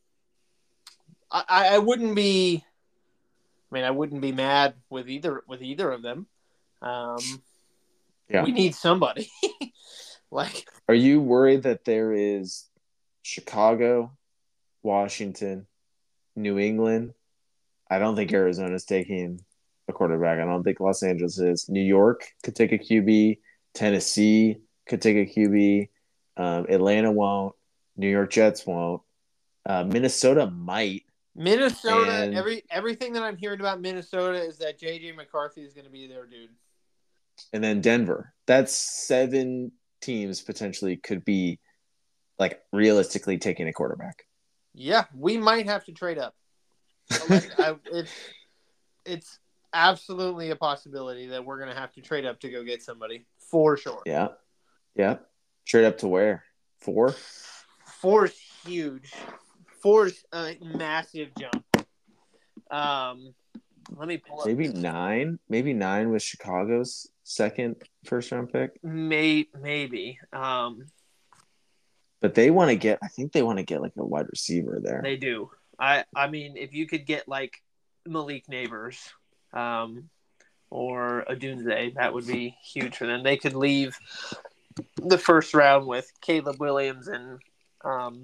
I, I wouldn't be. I mean, I wouldn't be mad with either with either of them. Um, Yeah. we need somebody. Like, are you worried that there is Chicago, Washington, New England? I don't think Arizona's taking a quarterback. I don't think Los Angeles is. New York could take a Q B. Tennessee could take a Q B. Um, Atlanta won't. New York Jets won't. Uh, Minnesota might. Minnesota, And every everything that I'm hearing about Minnesota is that J J McCarthy is going to be their dude. and then Denver. That's seven teams potentially could be like realistically taking a quarterback. Yeah, we might have to trade up. Like, I, it's it's absolutely a possibility that we're going to have to trade up to go get somebody for sure. Yeah, yeah. Trade up to where? Four. Four is huge. Four is a massive jump. Um, let me pull up. Maybe nine. Maybe nine was Chicago's second first round pick. May, maybe. Um, but they want to get. I think they want to get like a wide receiver there. They do. I I mean, if you could get like Malik Neighbors, um, or a Dunze, that would be huge for them. They could leave the first round with Caleb Williams and um,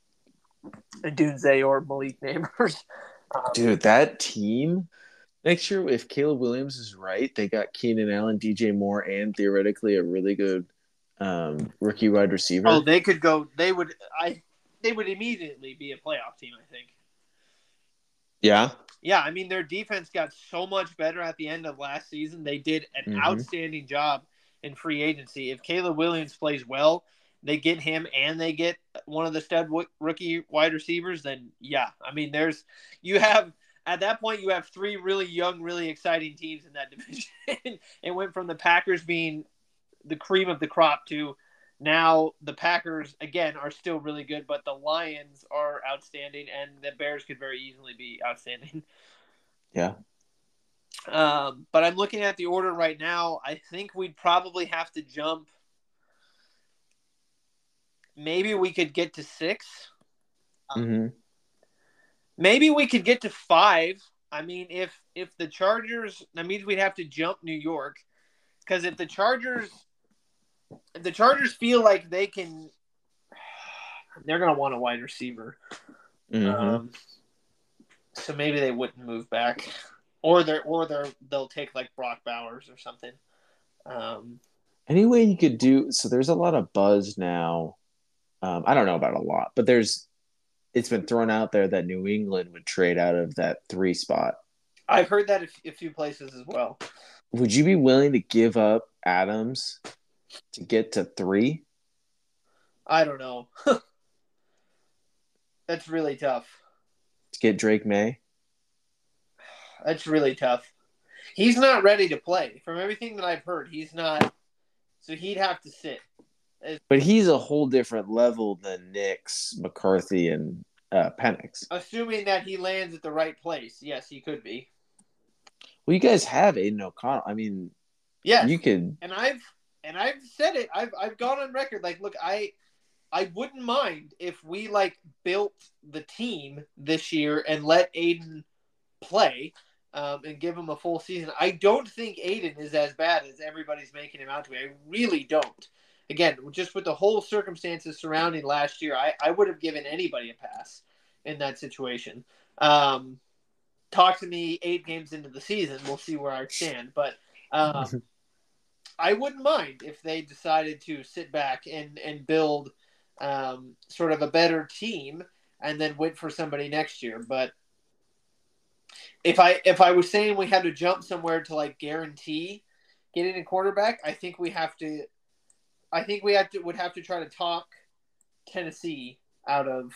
a Dunze or Malik Neighbors. Um, Dude, that team next year, if Caleb Williams is right, they got Keenan Allen, D J Moore, and theoretically a really good um, rookie wide receiver. Oh, they could go. They would. I. They would immediately be a playoff team, I think. Yeah. Yeah, I mean, their defense got so much better at the end of last season. They did an mm-hmm. outstanding job in free agency. If Caleb Williams plays well, they get him and they get one of the stud w- rookie wide receivers, then yeah. I mean, there's you have at that point you have three really young, really exciting teams in that division. It went from the Packers being the cream of the crop to now the Packers again are still really good, but the Lions are outstanding, and the Bears could very easily be outstanding. Yeah. Um, but I'm looking at the order right now. I think we'd probably have to jump. Maybe we could get to six. Mm-hmm. Maybe we could get to five. I mean, if if the Chargers, that means we'd have to jump New York, because if the Chargers. If the Chargers feel like they can, they're going to want a wide receiver. Mm-hmm. Um, so maybe they wouldn't move back, or they're or they're they'll take like Brock Bowers or something. Um, Any way you could do so? There's a lot of buzz now. Um, I don't know about a lot, but there's it's been thrown out there that New England would trade out of that three spot. I've heard that a few places as well. Would you be willing to give up Adams to get to three. I don't know. That's really tough. To get Drake May. That's really tough. He's not ready to play. From everything that I've heard, he's not. So he'd have to sit. But he's a whole different level than Nix, McCarthy, and uh, Penix. Assuming that he lands at the right place, yes, he could be. Well, you guys have Aiden O'Connell. I mean, yes, you could. And I've and I've said it. I've I've gone on record. Like, look, I I wouldn't mind if we like built the team this year and let Aiden play um, and give him a full season. I don't think Aiden is as bad as everybody's making him out to be. I really don't. Again, just with the whole circumstances surrounding last year, I, I would have given anybody a pass in that situation. Um, talk to me eight games into the season. We'll see where I stand. But um, I wouldn't mind if they decided to sit back and, and build um, sort of a better team and then wait for somebody next year. But if I if I was saying we had to jump somewhere to like guarantee getting a quarterback, I think we have to I think we have to would have to try to talk Tennessee out of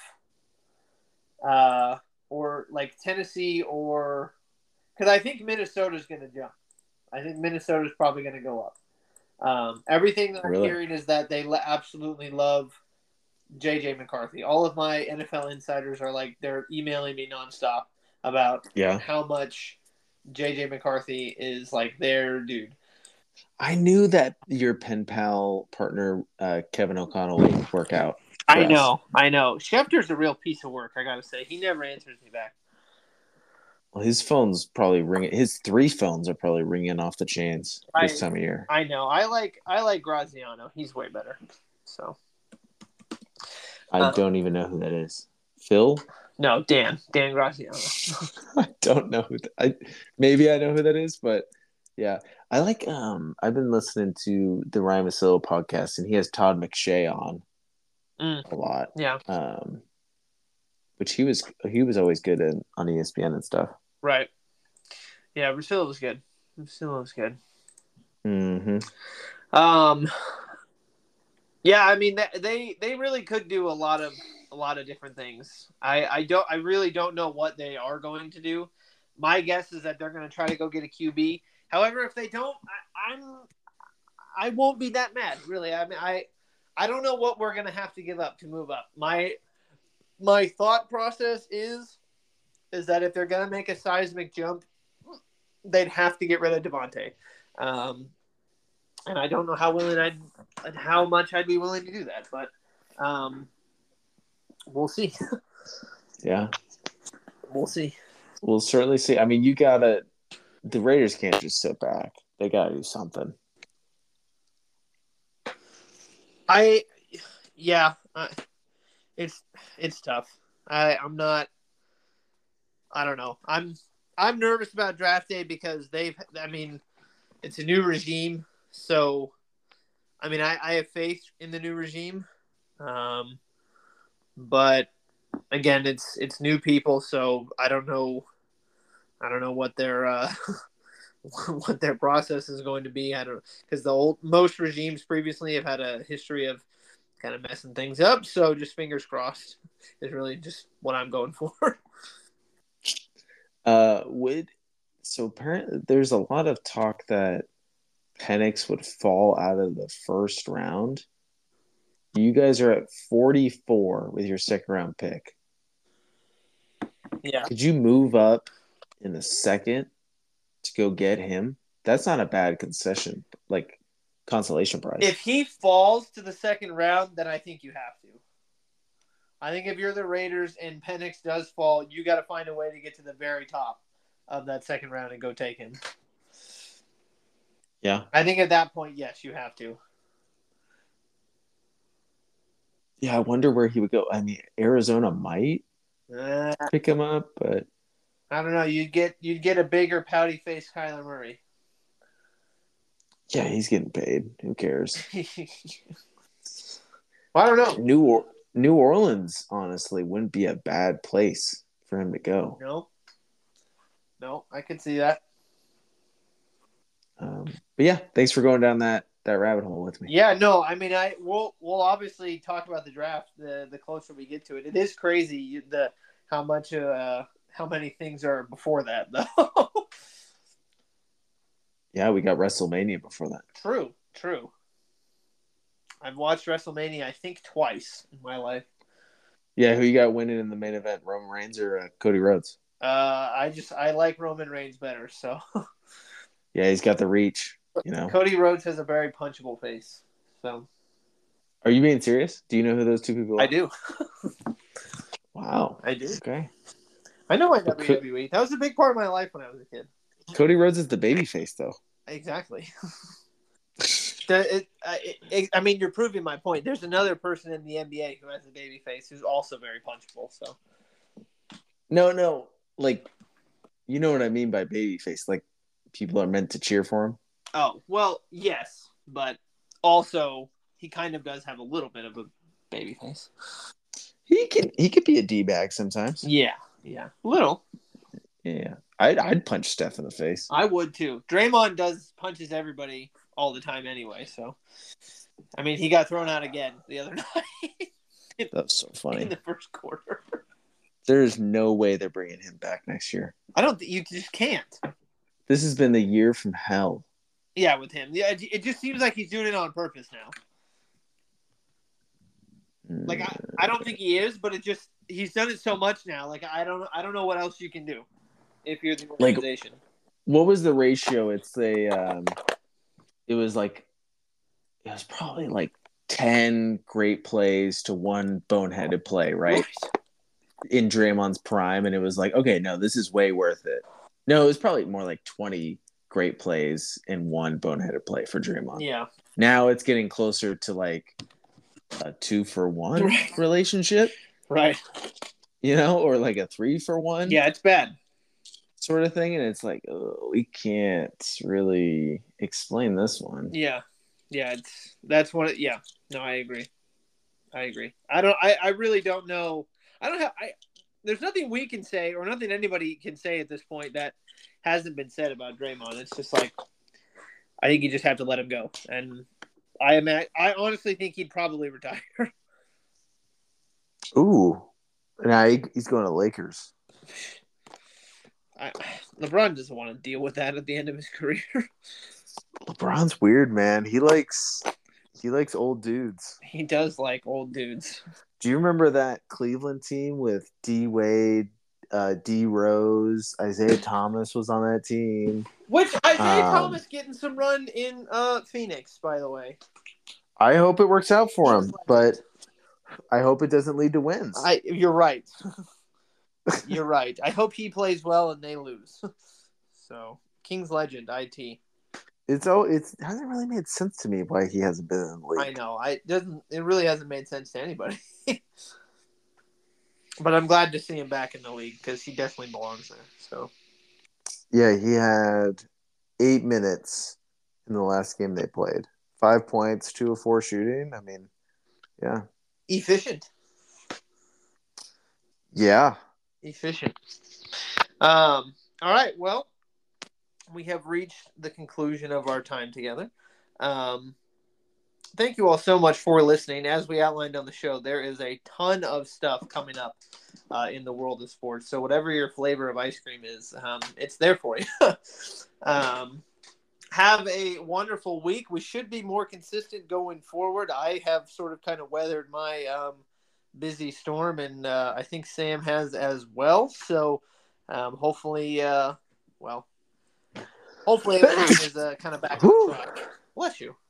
uh or like Tennessee or because I think Minnesota's going to jump. I think Minnesota's probably going to go up. Um, everything that I'm Really? hearing is that they le- absolutely love J J McCarthy. All of my N F L insiders are like they're emailing me nonstop about Yeah. how much J J McCarthy is like their dude. I knew that your pen pal partner uh, Kevin O'Connell would work out. I know, us. I know. Schefter's a real piece of work. I gotta say, he never answers me back. Well, his phone's probably ringing. His three phones are probably ringing off the chains I, this time of year. I know. I like I like Graziano. He's way better. So I um, don't even know who that is. Phil? No, Dan. Dan Graziano. I don't know who. That, I maybe I know who that is, but yeah, I like. Um, I've been listening to the Ryan Masillo podcast, and he has Todd McShay on mm. a lot. Yeah. Um, which he was he was always good in, on E S P N and stuff. Right. Yeah, Russillo was good. Russillo was good. Mm-hmm. Um. Yeah, I mean they they really could do a lot of a lot of different things. I I don't I really don't know what they are going to do. My guess is that they're going to try to go get a Q B. However, if they don't, I, I'm I won't be that mad. Really, I mean I I don't know what we're going to have to give up to move up. My my thought process is is that if they're going to make a seismic jump, they'd have to get rid of Devontae. Um, and I don't know how willing I'd and how much I'd be willing to do that, but um, we'll see. Yeah, we'll see. We'll certainly see. I mean, you gotta. The Raiders can't just sit back. They gotta do something. I, yeah, uh, it's it's tough. I I'm not. I don't know. I'm I'm nervous about draft day because they've. I mean, it's a new regime, so. I mean, I, I have faith in the new regime, um, but again, it's it's new people, so I don't know. I don't know what their uh, what their process is going to be. I don't because the old most regimes previously have had a history of kind of messing things up. So just fingers crossed is really just what I'm going for. uh, would so apparently there's a lot of talk that Penix would fall out of the first round. You guys are at forty-four with your second round pick. Yeah. Could you move up in the second to go get him? That's not a bad concession, like consolation price. If he falls to the second round, then I think you have to. I think if you're the Raiders and Penix does fall, you got to find a way to get to the very top of that second round and go take him. Yeah. I think at that point, yes, you have to. Yeah, I wonder where he would go. I mean, Arizona might uh, pick him up, but I don't know. You'd get you'd get a bigger pouty faced Kyler Murray. Yeah, he's getting paid. Who cares? Well, I don't know. New or- New Orleans, honestly, wouldn't be a bad place for him to go. No. No, I could see that. Um, but yeah, thanks for going down that that rabbit hole with me. Yeah, no, I mean, I we'll we'll obviously talk about the draft the the closer we get to it. It is crazy the how much uh how many things are before that though. Yeah, we got WrestleMania before that. True, true. I've watched WrestleMania I think twice in my life. Yeah, who you got winning in the main event, Roman Reigns or uh, Cody Rhodes? Uh, I just I like Roman Reigns better. So yeah, he's got the reach. You know, Cody Rhodes has a very punchable face. So, are you being serious? Do you know who those two people are? I do. Wow, I do. Okay, I know my W W E. That was a big part of my life when I was a kid. Cody Rhodes is the baby face, though. Exactly. the, it, it, it, I mean, you're proving my point. There's another person in the N B A who has a baby face who's also very punchable. So, no, no, like, you know what I mean by baby face? Like, people are meant to cheer for him. Oh well, yes, but also he kind of does have a little bit of a baby face. He can he could be a D-bag sometimes. Yeah, yeah, little. Yeah, I'd I'd punch Steph in the face. I would too. Draymond does punches everybody all the time anyway. So, I mean, he got thrown out again the other night. That's so funny. In the first quarter. There's no way they're bringing him back next year. I don't think you just can't. This has been the year from hell. Yeah, with him. Yeah, it just seems like he's doing it on purpose now. Like I, I don't think he is, but it just he's done it so much now. Like I don't I don't know what else you can do if you're the organization. Like, what was the ratio? It's a um, it was like it was probably like ten great plays to one boneheaded play, right? right? In Draymond's prime, and it was like, okay, no, this is way worth it. No, it was probably more like twenty great plays in one boneheaded play for Draymond. Yeah. Now it's getting closer to like a two for one right. relationship. Right. You know, or like a three for one. Yeah, it's bad. Sort of thing. And it's like, oh, we can't really explain this one. Yeah. Yeah, it's that's what it, yeah. No, I agree. I agree. I don't I, I really don't know. I don't have I there's nothing we can say or nothing anybody can say at this point that hasn't been said about Draymond. It's just like I think you just have to let him go. And I am at, I honestly think he'd probably retire. Ooh. Nah, he, he's going to Lakers. I, LeBron doesn't want to deal with that at the end of his career. LeBron's weird, man. He likes he likes old dudes. He does like old dudes. Do you remember that Cleveland team with D Wade, uh, D Rose, Isaiah Thomas was on that team? Which Isaiah um, Thomas getting some run in uh, Phoenix, by the way. I hope it works out for him, but I hope it doesn't lead to wins. I, you're right. You're right. I hope he plays well and they lose. So, King's legend, I T. It's oh, it's it hasn't really made sense to me why he hasn't been in the league. I know. I doesn't. It really hasn't made sense to anybody. But I'm glad to see him back in the league because he definitely belongs there. So. Yeah, he had eight minutes in the last game they played. Five points, two of four shooting. I mean, yeah. Efficient. Yeah. Efficient. Um. All right. Well, we have reached the conclusion of our time together. Um, thank you all so much for listening. As we outlined on the show, there is a ton of stuff coming up uh, in the world of sports. So whatever your flavor of ice cream is, um, it's there for you. um, have a wonderful week. We should be more consistent going forward. I have sort of kind of weathered my um, busy storm, and uh, I think Sam has as well. So um, hopefully, uh, well, hopefully everything is uh, kind of back on track. Bless you.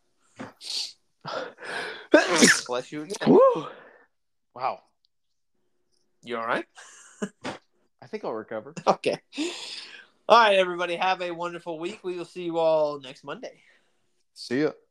Bless you again. Woo. Wow. You all right? I think I'll recover. Okay. All right, everybody. Have a wonderful week. We will see you all next Monday. See ya.